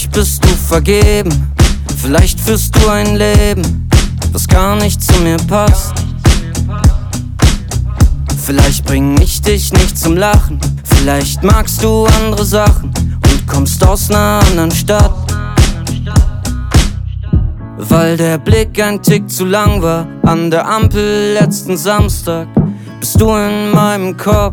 Vielleicht bist du vergeben, vielleicht führst du ein Leben, was gar nicht zu mir passt. Vielleicht bring ich dich nicht zum Lachen, vielleicht magst du andere Sachen und kommst aus ner anderen Stadt. Weil der Blick ein Tick zu lang war an der Ampel letzten Samstag, bist du in meinem Kopf.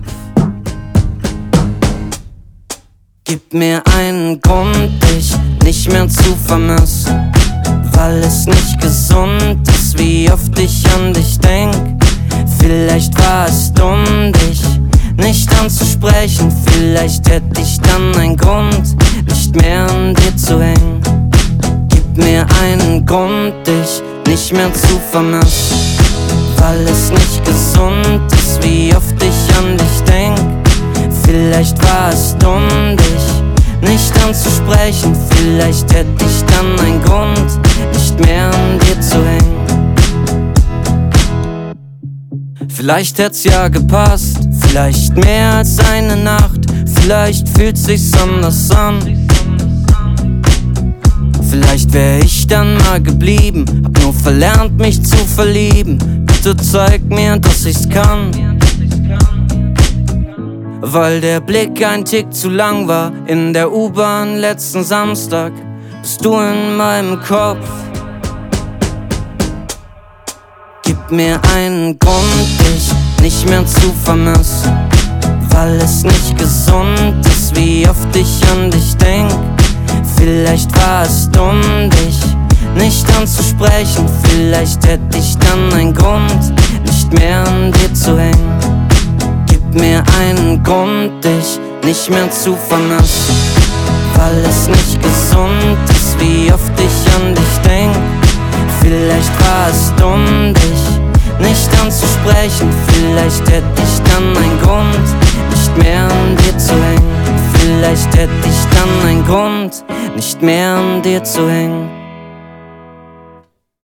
Gib mir einen Grund, dich nicht mehr zu vermissen, weil es nicht gesund ist, wie oft ich an dich denk. Vielleicht war es dumm, dich nicht anzusprechen, vielleicht hätte ich dann einen Grund, nicht mehr an dir zu hängen. Gib mir einen Grund, dich nicht mehr zu vermissen, weil es nicht gesund ist, wie oft ich an dich denk. Vielleicht war es dumm, dich nicht anzusprechen, vielleicht hätte ich dann einen Grund, nicht mehr an dir zu hängen. Vielleicht hätt's ja gepasst, vielleicht mehr als eine Nacht, vielleicht fühlt sich's anders an. Vielleicht wär ich dann mal geblieben, hab nur verlernt mich zu verlieben. Bitte zeig mir, dass ich's kann. Weil der Blick ein Tick zu lang war in der U-Bahn letzten Samstag, bist du in meinem Kopf. Gib mir einen Grund, dich nicht mehr zu vermissen, weil es nicht gesund ist, wie oft ich an dich denk. Vielleicht war es dumm, dich nicht anzusprechen, vielleicht hätte ich dann einen Grund, nicht mehr an dir zu hängen. Gib mir einen Grund, dich nicht mehr zu vermissen, weil es nicht gesund ist, wie oft ich an dich denk. Vielleicht war es dumm, dich nicht anzusprechen, vielleicht hätte ich dann einen Grund, nicht mehr an dir zu hängen. Vielleicht hätte ich dann einen Grund, nicht mehr an dir zu hängen.